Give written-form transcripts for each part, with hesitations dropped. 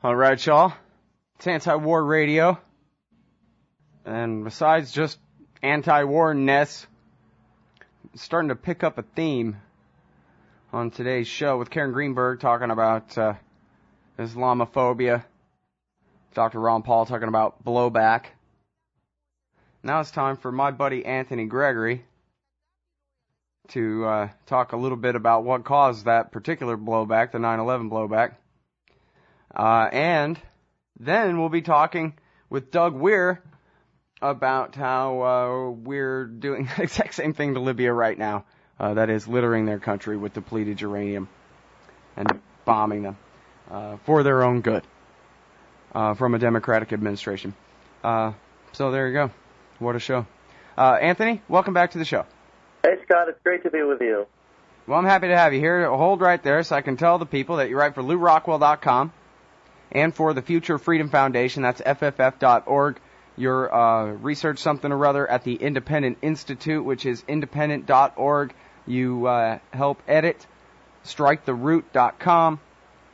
All right, y'all. It's anti-war radio. And besides just anti-war-ness, starting to pick up a theme on today's show with Karen Greenberg talking about Islamophobia, Dr. Ron Paul talking about blowback. Now it's time for my buddy Anthony Gregory to talk a little bit about what caused that particular blowback, the 9/11 blowback. And then we'll be talking with Doug Weir about how we're doing the exact same thing to Libya right now. That is littering their country with depleted uranium and bombing them for their own good from a Democratic administration. So there you go. What a show. Anthony, welcome back to the show. Hey, Scott. It's great to be with you. Well, I'm happy to have you here. Hold right there so I can tell the people that you write for LouRockwell.com and for the Future Freedom Foundation. That's FFF.org. Your research something or other at the Independent Institute, which is independent.org. You help edit StrikeTheRoot.com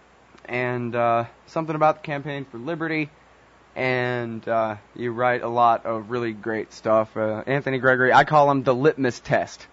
and something about the Campaign for Liberty. And you write a lot of really great stuff. Anthony Gregory, I call him the litmus test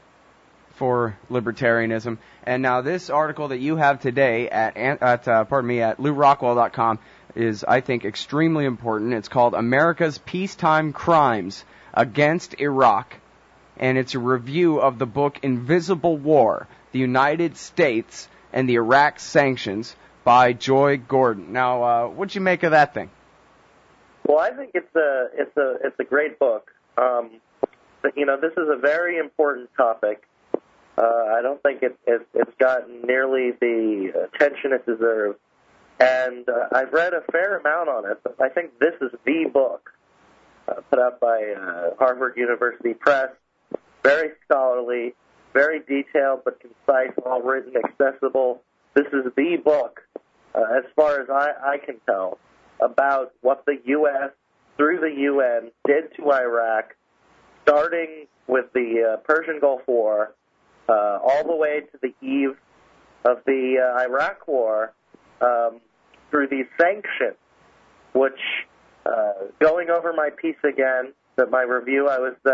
for libertarianism. And now this article that you have today at LouRockwell.com is, I think, extremely important. It's called America's Peacetime Crimes Against Iraq, and it's a review of the book Invisible War, The United States and the Iraq Sanctions by Joy Gordon. Now, what'd you make of that thing? Well, I think it's a great book. But, this is a very important topic. I don't think it's gotten nearly the attention it deserves. And I've read a fair amount on it, but I think this is the book put out by Harvard University Press. Very scholarly, very detailed but concise, all written, accessible. This is the book, as far as I can tell, about what the U.S., through the UN, did to Iraq, starting with the Persian Gulf War, all the way to the eve of the Iraq War, through these sanctions, which, going over my piece again, my review, I was,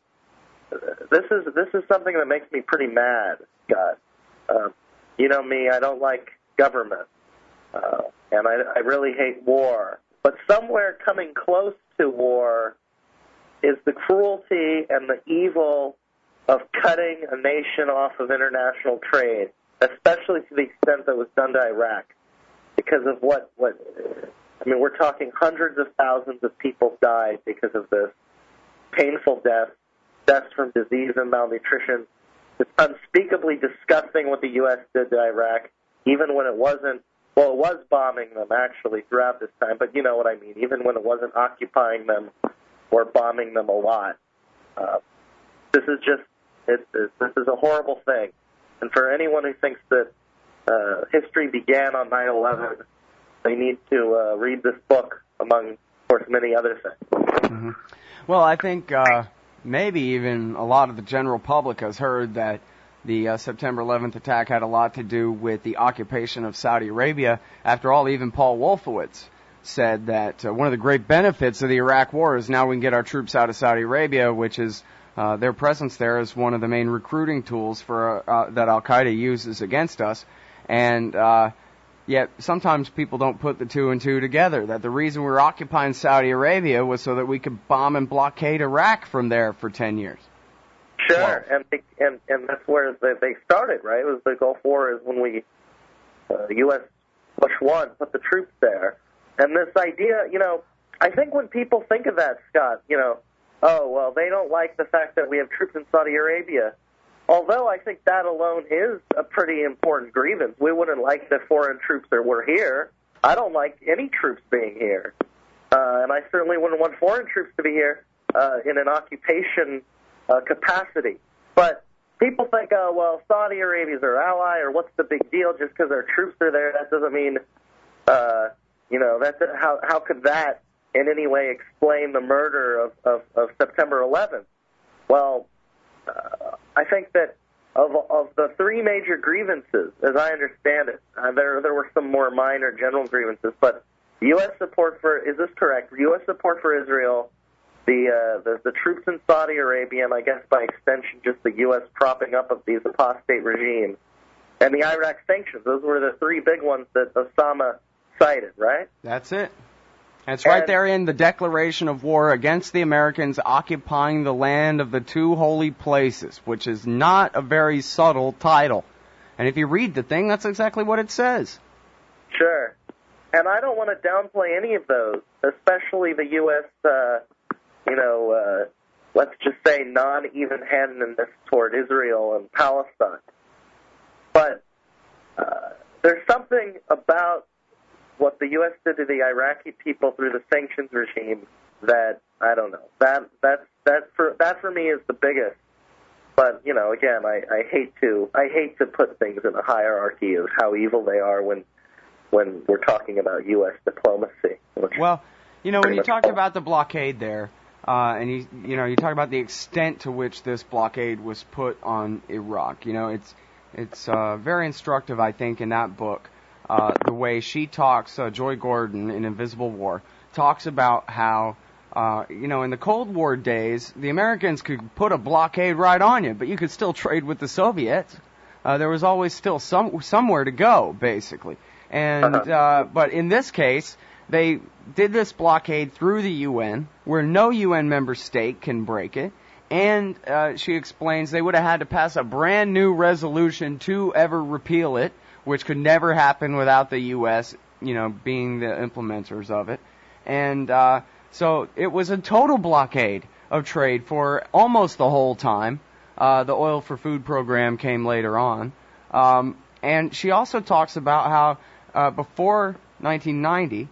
this is something that makes me pretty mad, Scott. You know me, I don't like government. And I really hate war. But somewhere coming close to war is the cruelty and the evil of cutting a nation off of international trade, especially to the extent that was done to Iraq. Because of we're talking hundreds of thousands of people died because of this. Painful deaths from disease and malnutrition. It's unspeakably disgusting what the U.S. did to Iraq, even when it wasn't. Well, it was bombing them, actually, throughout this time, but you know what I mean, even when it wasn't occupying them or bombing them a lot. This is a horrible thing. And for anyone who thinks that history began on 9/11, they need to read this book, among, of course, many other things. Mm-hmm. Well, I think maybe even a lot of the general public has heard that the September 11th attack had a lot to do with the occupation of Saudi Arabia. After all, even Paul Wolfowitz said that one of the great benefits of the Iraq War is now we can get our troops out of Saudi Arabia, which is their presence there is one of the main recruiting tools for that Al-Qaeda uses against us. And yet sometimes people don't put the two and two together, that the reason we were occupying Saudi Arabia was so that we could bomb and blockade Iraq from there for 10 years. Sure, and that's where they started, right? It was the Gulf War is when we, the U.S. Bush 1 put the troops there. And this idea, I think when people think of that, Scott, oh, well, they don't like the fact that we have troops in Saudi Arabia. Although I think that alone is a pretty important grievance. We wouldn't like the foreign troops that were here. I don't like any troops being here. And I certainly wouldn't want foreign troops to be here in an occupation capacity. But people think, oh, well, Saudi Arabia's our ally, or what's the big deal just because our troops are there? That doesn't mean, how could that in any way explain the murder of September 11th? Well, I think that of the three major grievances, as I understand it. There were some more minor general grievances, but U.S. support for, is this correct? U.S. support for Israel, the troops in Saudi Arabia, and I guess by extension just the U.S. propping up of these apostate regimes, and the Iraq sanctions. Those were the three big ones that Osama cited, right? That's it. It's right there in the declaration of war against the Americans occupying the land of the two holy places, which is not a very subtle title. And if you read the thing, that's exactly what it says. Sure. And I don't want to downplay any of those, especially the U.S., let's just say non-even-handedness toward Israel and Palestine. But there's something about what the U.S. did to the Iraqi people through the sanctions regime that, I don't know, that for me is the biggest. But, again, I hate to put things in a hierarchy of how evil they are when we're talking about U.S. diplomacy. Well, when you talked about the blockade there, and you talk about the extent to which this blockade was put on Iraq, it's very instructive, I think, in that book. The way she talks, Joy Gordon in Invisible War, talks about how, in the Cold War days, the Americans could put a blockade right on you, but you could still trade with the Soviets. There was always still somewhere to go, basically. And but in this case, they did this blockade through the UN, where no UN member state can break it. And she explains they would have had to pass a brand new resolution to ever repeal it, which could never happen without the U.S., being the implementers of it. And so it was a total blockade of trade for almost the whole time. The Oil for Food program came later on. And she also talks about how before 1990,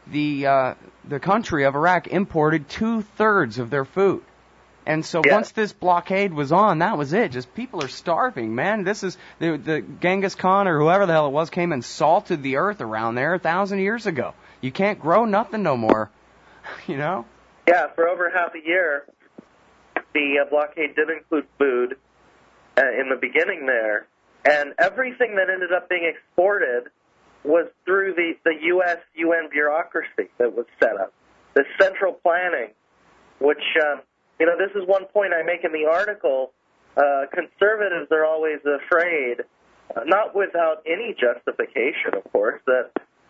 the country of Iraq imported 2/3 of their food. And so once this blockade was on, that was it. Just people are starving, man. This is the Genghis Khan or whoever the hell it was came and salted the earth around there 1,000 years ago. You can't grow nothing no more, Yeah, for over half a year, the blockade did include food in the beginning there, and everything that ended up being exported was through the U.S. UN bureaucracy that was set up. The central planning, which... this is one point I make in the article. Conservatives are always afraid, not without any justification, of course, that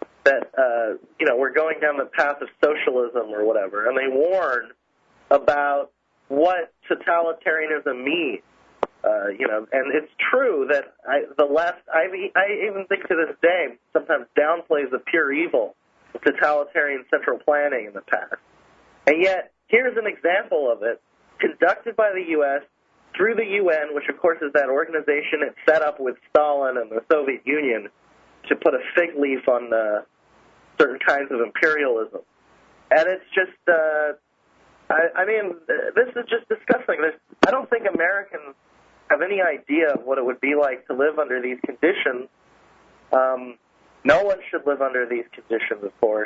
we're going down the path of socialism or whatever, and they warn about what totalitarianism means. And it's true that the left, I even think to this day, sometimes downplays the pure evil of totalitarian central planning in the past. And yet, here's an example of it, conducted by the U.S. through the UN, which, of course, is that organization it set up with Stalin and the Soviet Union to put a fig leaf on certain kinds of imperialism. And it's just, this is just disgusting. I don't think Americans have any idea of what it would be like to live under these conditions. No one should live under these conditions, of course.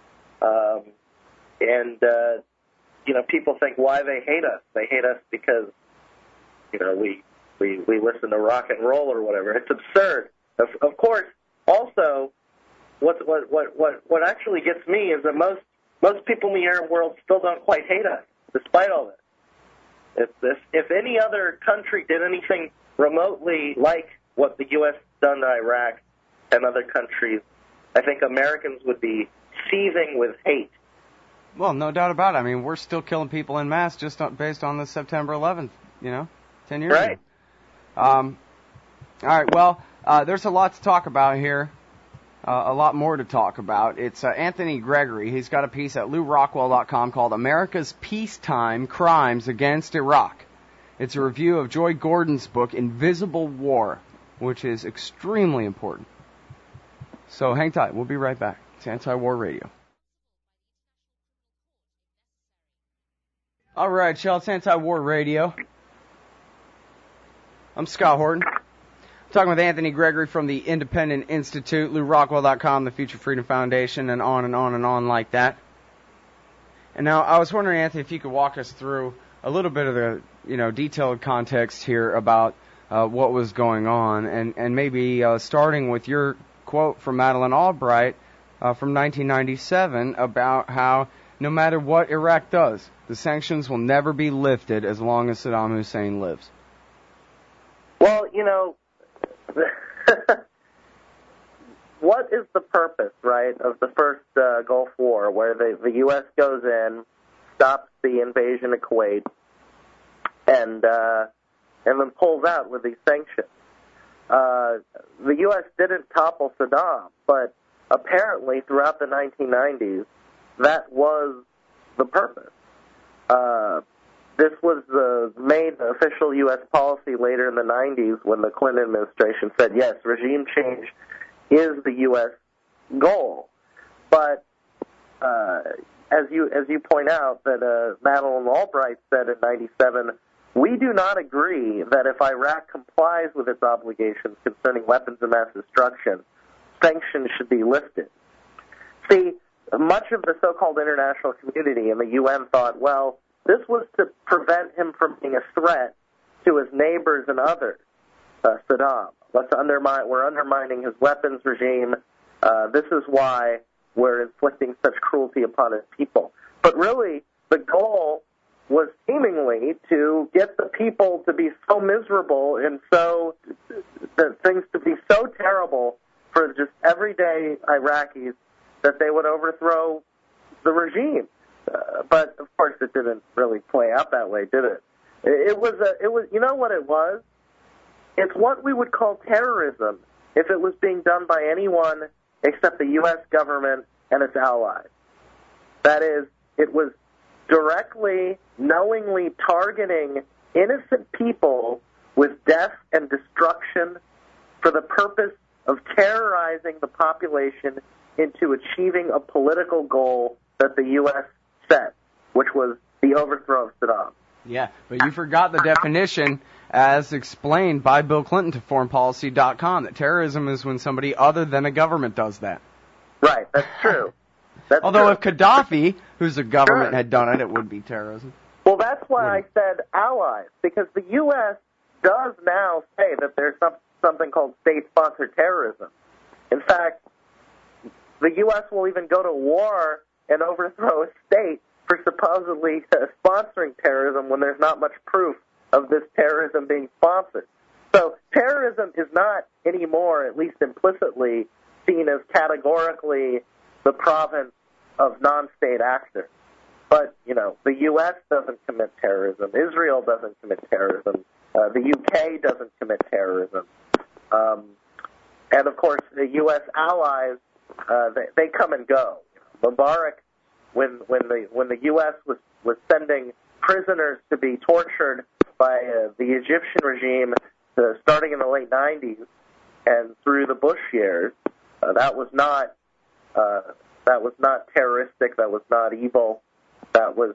People think why they hate us. They hate us because, we listen to rock and roll or whatever. It's absurd. Of course, also, what actually gets me is that most people in the Arab world still don't quite hate us, despite all this. If any other country did anything remotely like what the U.S. done to Iraq and other countries, I think Americans would be seething with hate. Well, no doubt about it. I mean, we're still killing people en masse just based on the September 11th, 10 years ago. All right, well, there's a lot to talk about here, a lot more to talk about. It's Anthony Gregory. He's got a piece at LouRockwell.com called America's Peacetime Crimes Against Iraq. It's a review of Joy Gordon's book, Invisible War, which is extremely important. So hang tight. We'll be right back. It's Anti-War Radio. All right, y'all, it's Anti-War Radio. I'm Scott Horton. I'm talking with Anthony Gregory from the Independent Institute, LouRockwell.com, the Future Freedom Foundation, and on and on and on like that. And now I was wondering, Anthony, if you could walk us through a little bit of the, detailed context here about what was going on, and maybe starting with your quote from Madeleine Albright from 1997 about how no matter what Iraq does, the sanctions will never be lifted as long as Saddam Hussein lives. Well, what is the purpose, right, of the first Gulf War, where the U.S. goes in, stops the invasion of Kuwait, and then pulls out with these sanctions? The U.S. didn't topple Saddam, but apparently throughout the 1990s, that was the purpose. This was made official U.S. policy later in the 90s when the Clinton administration said, yes, regime change is the U.S. goal. But as you point out, that Madeleine Albright said in 97, we do not agree that if Iraq complies with its obligations concerning weapons of mass destruction, sanctions should be lifted. See, much of the so-called international community and the UN thought, well, this was to prevent him from being a threat to his neighbors and others, Saddam. We're undermining his weapons regime. This is why we're inflicting such cruelty upon his people. But really, the goal was seemingly to get the people to be so miserable and things to be so terrible for just everyday Iraqis that they would overthrow the regime. But of course, it didn't really play out that way, did it? It was. You know what it was? It's what we would call terrorism if it was being done by anyone except the U.S. government and its allies. That is, it was directly, knowingly targeting innocent people with death and destruction for the purpose of terrorizing the population into achieving a political goal that the U.S. set, which was the overthrow of Saddam. Yeah, but you forgot the definition as explained by Bill Clinton to foreignpolicy.com, that terrorism is when somebody other than a government does that. Right, that's true. Although if Gaddafi, who's a government, had done it, it would be terrorism. Well, that's why I said allies, because the U.S. does now say that there's something called state-sponsored terrorism. In fact, the U.S. will even go to war and overthrow a state for supposedly sponsoring terrorism when there's not much proof of this terrorism being sponsored. So terrorism is not anymore, at least implicitly, seen as categorically the province of non-state actors. But, the U.S. doesn't commit terrorism. Israel doesn't commit terrorism. The U.K. doesn't commit terrorism. And, of course, the U.S. allies, they come and go. Mubarak, when the U.S. was sending prisoners to be tortured by the Egyptian regime starting in the late 90s and through the Bush years, that was not terroristic. That was not evil. That was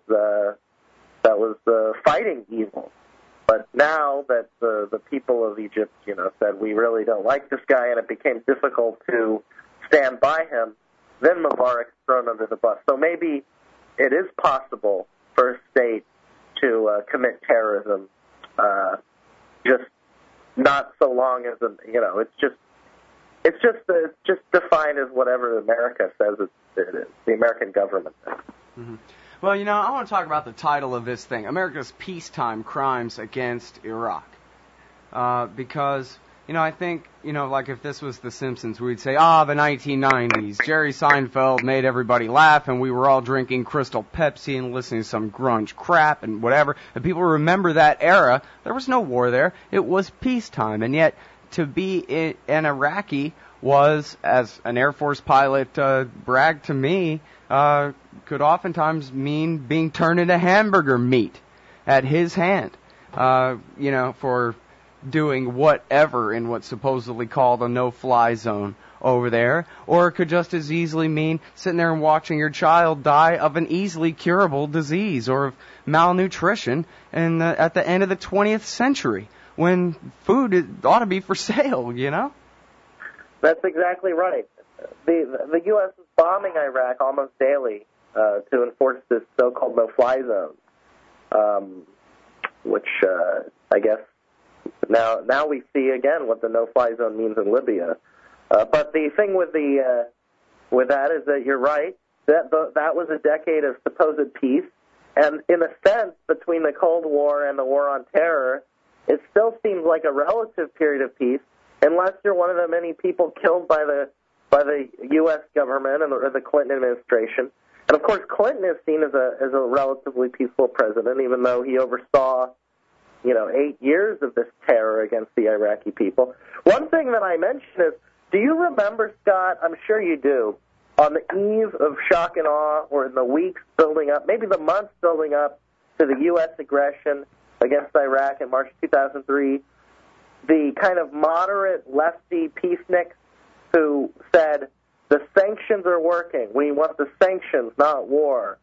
fighting evil. But now that the people of Egypt, said we really don't like this guy, and it became difficult to stand by him, then Mubarak's thrown under the bus. So maybe it is possible for a state to commit terrorism, just not so long as it's just defined as whatever America says it is, the American government says. Mm-hmm. Well, I want to talk about the title of this thing, America's Peacetime Crimes Against Iraq, because, I think, like if this was The Simpsons, we'd say, the 1990s, Jerry Seinfeld made everybody laugh, and we were all drinking Crystal Pepsi and listening to some grunge crap and whatever, and people remember that era. There was no war there. It was peacetime, and yet to be an Iraqi was, as an Air Force pilot bragged to me, could oftentimes mean being turned into hamburger meat at his hand, for doing whatever in what's supposedly called a no-fly zone over there, or it could just as easily mean sitting there and watching your child die of an easily curable disease or of malnutrition at the end of the 20th century when food ought to be for sale, That's exactly right. The U.S. is bombing Iraq almost daily to enforce this so-called no-fly zone, which I guess Now we see again what the no-fly zone means in Libya. But the thing with that is that you're right. That was a decade of supposed peace, and in a sense, between the Cold War and the War on Terror, it still seems like a relative period of peace, unless you're one of the many people killed by the U.S. government or the Clinton administration. And of course, Clinton is seen as a relatively peaceful president, even though he oversaw 8 years of this terror against the Iraqi people. One thing that I mentioned is, do you remember, Scott, I'm sure you do, on the eve of shock and awe, or in the weeks building up, maybe the months building up to the U.S. aggression against Iraq in March 2003, the kind of moderate lefty peaceniks who said, the sanctions are working. We want the sanctions, not war.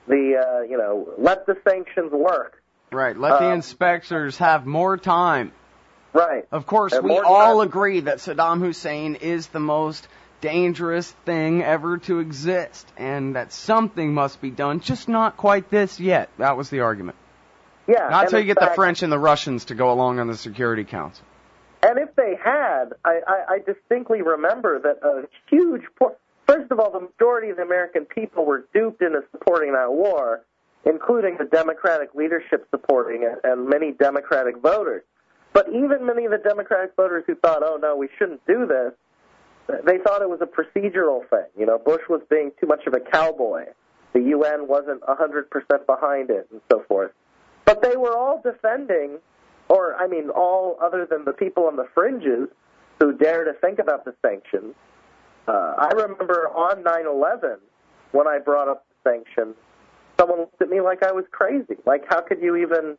Let the sanctions work. Right. Let the inspectors have more time. Right. Of course, we all agree that Saddam Hussein is the most dangerous thing ever to exist, and that something must be done, just not quite this yet. That was the argument. Yeah. Not until you get the French and the Russians to go along on the Security Council. And if they had, I distinctly remember that a huge first of all, the majority of the American people were duped into supporting that war, including the Democratic leadership supporting it and many Democratic voters. But even many of the Democratic voters who thought, oh, no, we shouldn't do this, they thought it was a procedural thing. Bush was being too much of a cowboy. The UN wasn't 100% behind it and so forth. But they were all defending, all other than the people on the fringes who dare to think about the sanctions. I remember on 9/11, when I brought up the sanctions, someone looked at me like I was crazy. Like, how could you even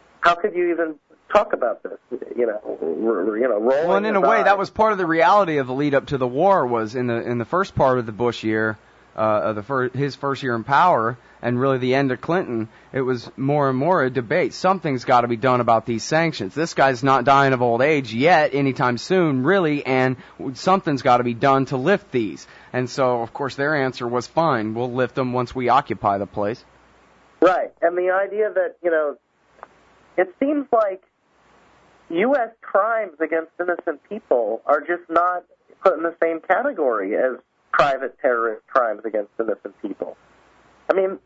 talk about this? Rolling. Well, and in a way, that was part of the reality of the lead up to the war. Was in the first part of the Bush year, his first year in power, and really the end of Clinton. It was more and more a debate. Something's got to be done about these sanctions. This guy's not dying of old age yet, anytime soon, really, and something's got to be done to lift these. And so, of course, their answer was, fine, we'll lift them once we occupy the place. Right, and the idea that, it seems like U.S. crimes against innocent people are just not put in the same category as private terrorist crimes against innocent people. I mean,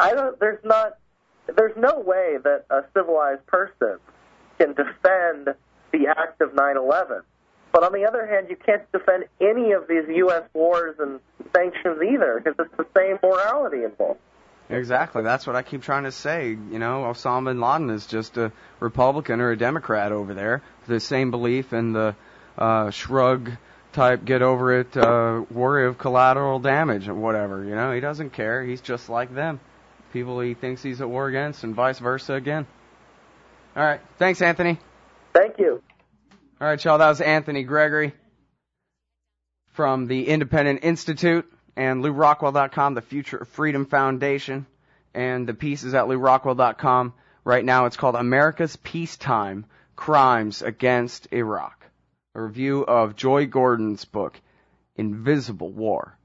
there's no way that a civilized person can defend the act of 9/11. But on the other hand, you can't defend any of these U.S. wars and sanctions either, because it's the same morality involved. Exactly. That's what I keep trying to say. Osama bin Laden is just a Republican or a Democrat over there. The same belief in the shrug type, get over it, worry of collateral damage or whatever. He doesn't care. He's just like them. People he thinks he's at war against, and vice versa again. All right. Thanks, Anthony. Thank you. All right, y'all. That was Anthony Gregory from the Independent Institute and LouRockwell.com, the Future of Freedom Foundation, and the piece is at LouRockwell.com. Right now it's called America's Peacetime Crimes Against Iraq, a review of Joy Gordon's book, Invisible War.